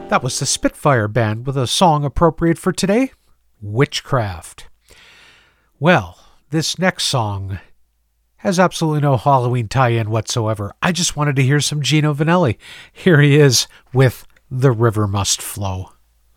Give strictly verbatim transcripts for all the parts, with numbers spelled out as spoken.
That was the Spitfire Band with a song appropriate for today, Witchcraft. Well, this next song has absolutely no Halloween tie-in whatsoever. I just wanted to hear some Gino Vanelli. Here he is with The River Must Flow.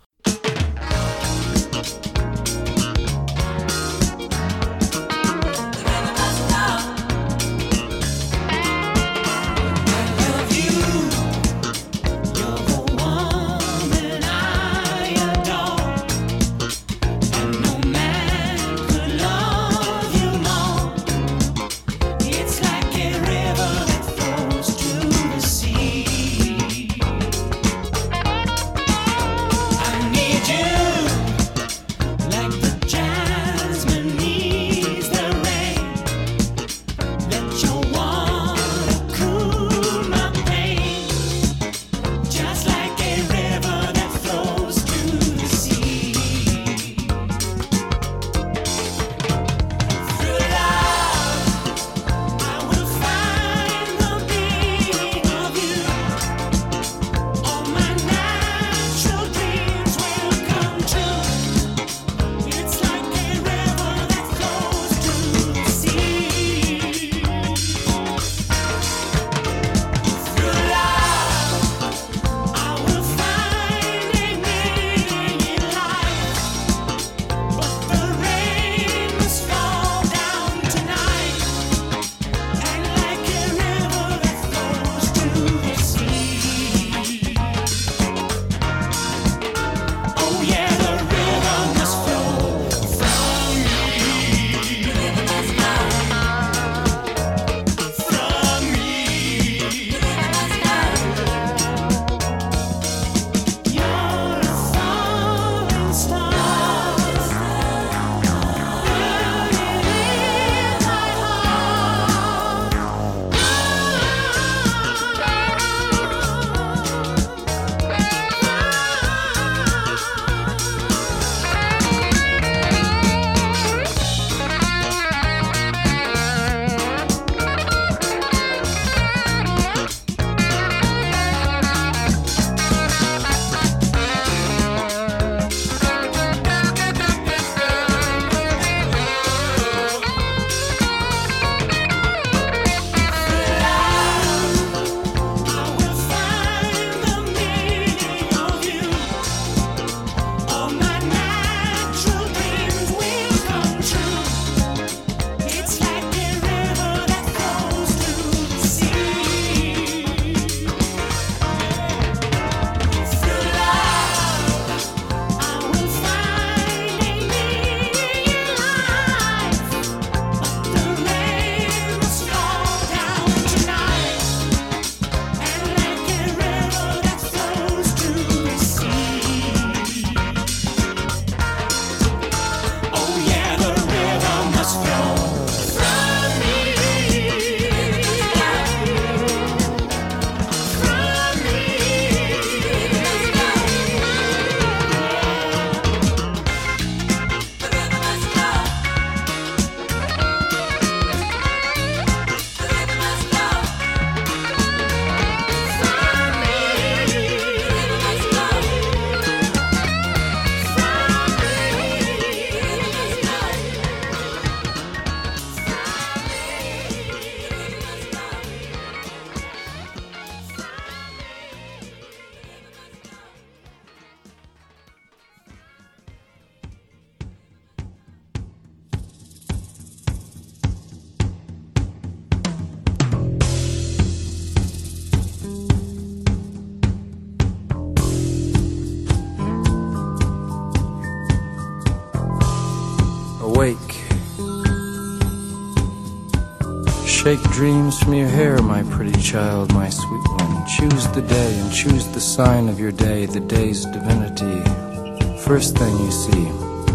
Shake dreams from your hair, my pretty child, my sweet one. Choose the day and choose the sign of your day, the day's divinity. First thing you see.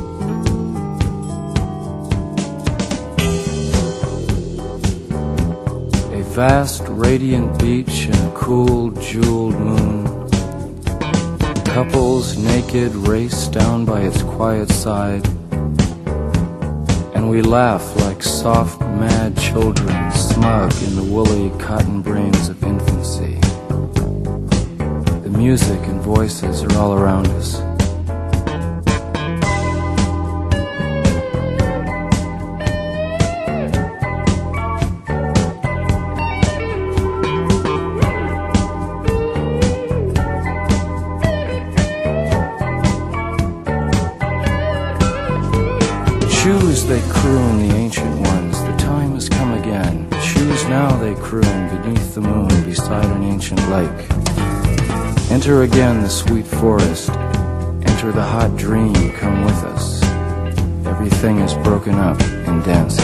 A vast, radiant beach and a cool, jeweled moon. Couples naked race down by its quiet side. And we laugh like soft, mad children, smug in the woolly cotton brains of infancy. The music and voices are all around us. Choose, they croon, the ancient ones, the time has come again. Choose now, they croon, beneath the moon, beside an ancient lake. Enter again the sweet forest, enter the hot dream, come with us. Everything is broken up in dances.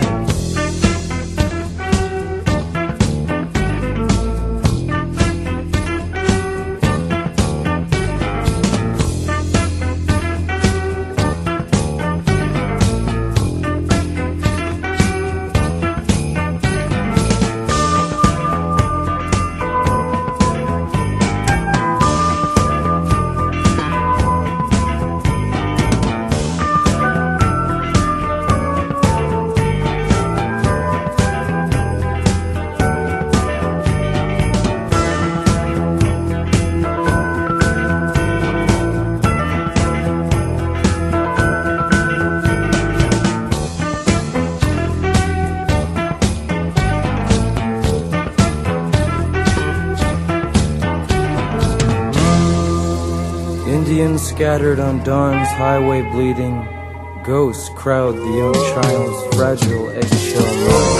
Indians scattered on dawn's highway bleeding, ghosts crowd the young child's fragile eggshell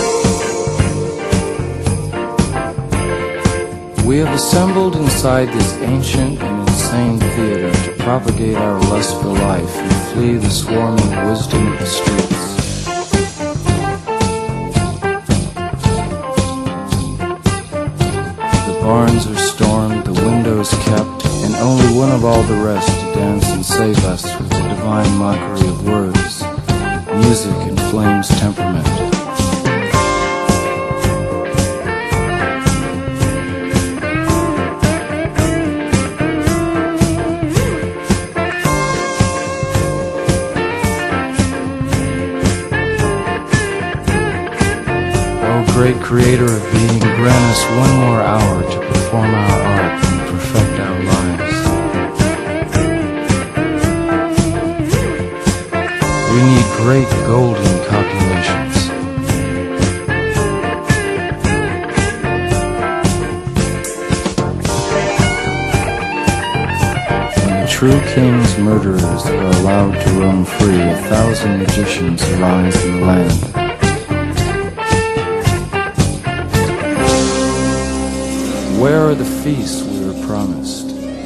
mind. We have assembled inside this ancient and insane theater to propagate our lust for life and flee the swarming wisdom of the streets. The barns are stormed, the windows kept, and only one of all the rest to dance and save us with the divine mockery of words, music and flame's temperament. Oh, great creator of being, grant us one more hour to perform our art and perfect our lives. We need great golden copulations. When the true king's murderers are allowed to roam free, a thousand magicians arise in the land. Where are the feasts we were promised?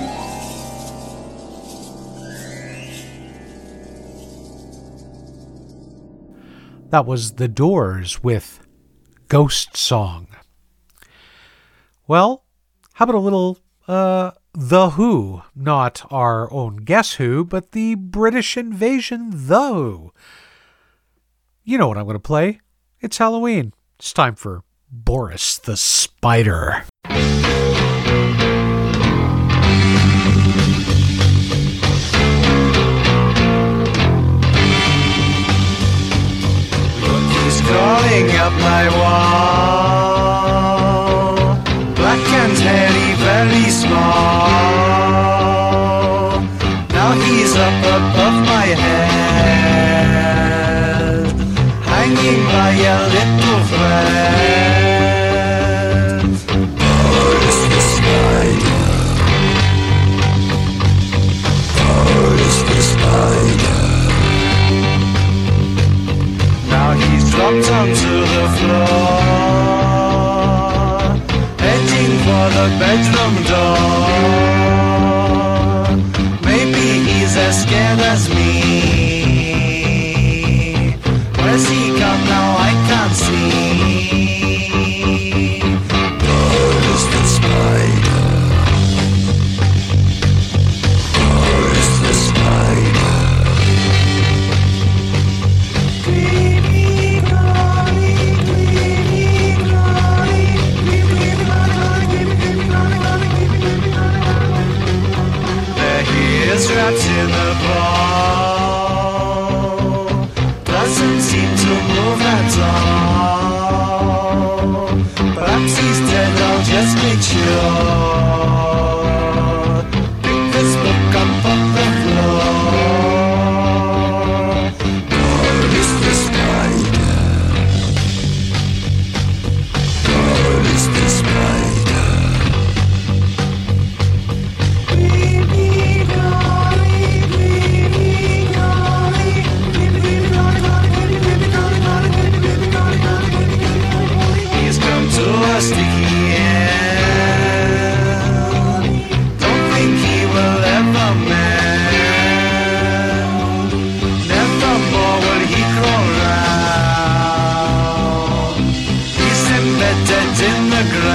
That was The Doors with Ghost Song. Well, how about a little uh, The Who? Not our own Guess Who, but the British Invasion The Who. You know what I'm going to play. It's Halloween. It's time for Boris the Spider. Crawling up my wall, black and hairy, very small. Now he's up above my head, hanging by a little thread. Boris the Spider, Boris the Spider. Now he's dropped onto the floor, heading for the bedroom door. Maybe he's as scared as me. Where's he come now? I can't see. Boris the Spider, Boris the Spider. Trapped in the ball, doesn't seem to move at all. sticky end. Don't think he will ever mend. Never more will he crawl round. He's embedded in the ground.